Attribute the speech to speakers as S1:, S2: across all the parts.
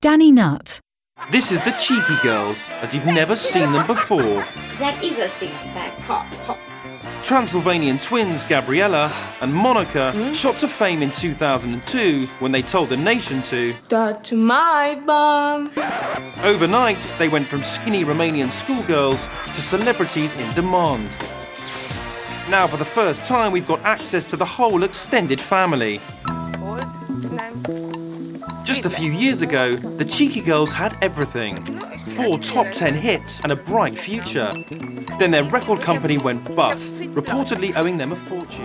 S1: Danny Nutt.
S2: This is the Cheeky Girls, as you've never seen them before.
S3: That is a six-pack.
S2: Transylvanian twins Gabriella and Monica shot to fame in 2002 when they told the nation to
S4: touch my bum.
S2: Overnight, they went from skinny Romanian schoolgirls to celebrities in demand. Now, for the first time, we've got access to the whole extended family. Just a few years ago, the Cheeky Girls had everything. 4 top 10 hits and a bright future. Then their record company went bust, reportedly owing them a fortune.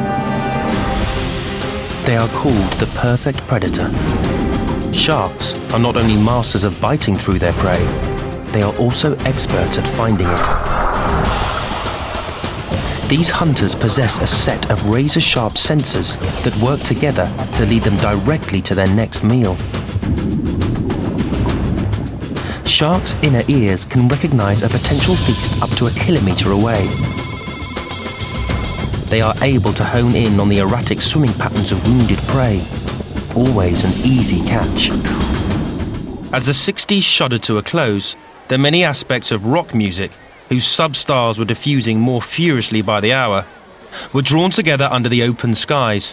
S5: They are called the perfect predator. Sharks are not only masters of biting through their prey, they are also experts at finding it. These hunters possess a set of razor-sharp sensors that work together to lead them directly to their next meal. Sharks' inner ears can recognize a potential feast up to a kilometre away. They are able to hone in on the erratic swimming patterns of wounded prey. Always an easy catch.
S2: As the 60s shuddered to a close, the many aspects of rock music, whose sub-stars were diffusing more furiously by the hour, were drawn together under the open skies.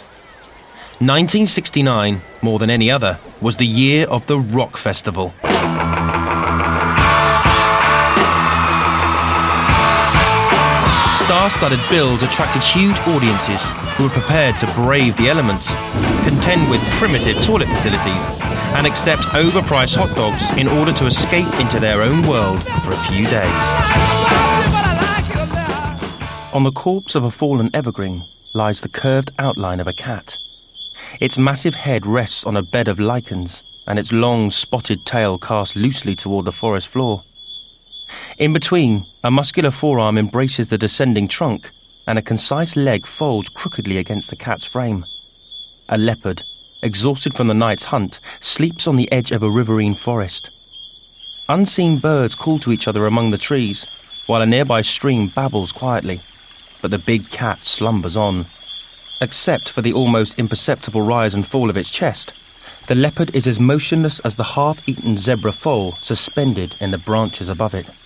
S2: 1969, more than any other, was the year of the Rock Festival. Star-studded bills attracted huge audiences who were prepared to brave the elements, contend with primitive toilet facilities, and accept overpriced hot dogs in order to escape into their own world for a few days. On the corpse of a fallen evergreen lies the curved outline of a cat. Its massive head rests on a bed of lichens, and its long, spotted tail cast loosely toward the forest floor. In between, a muscular forearm embraces the descending trunk, and a concise leg folds crookedly against the cat's frame. A leopard, exhausted from the night's hunt, sleeps on the edge of a riverine forest. Unseen birds call to each other among the trees, while a nearby stream babbles quietly, but the big cat slumbers on. Except for the almost imperceptible rise and fall of its chest, the leopard is as motionless as the half-eaten zebra foal suspended in the branches above it.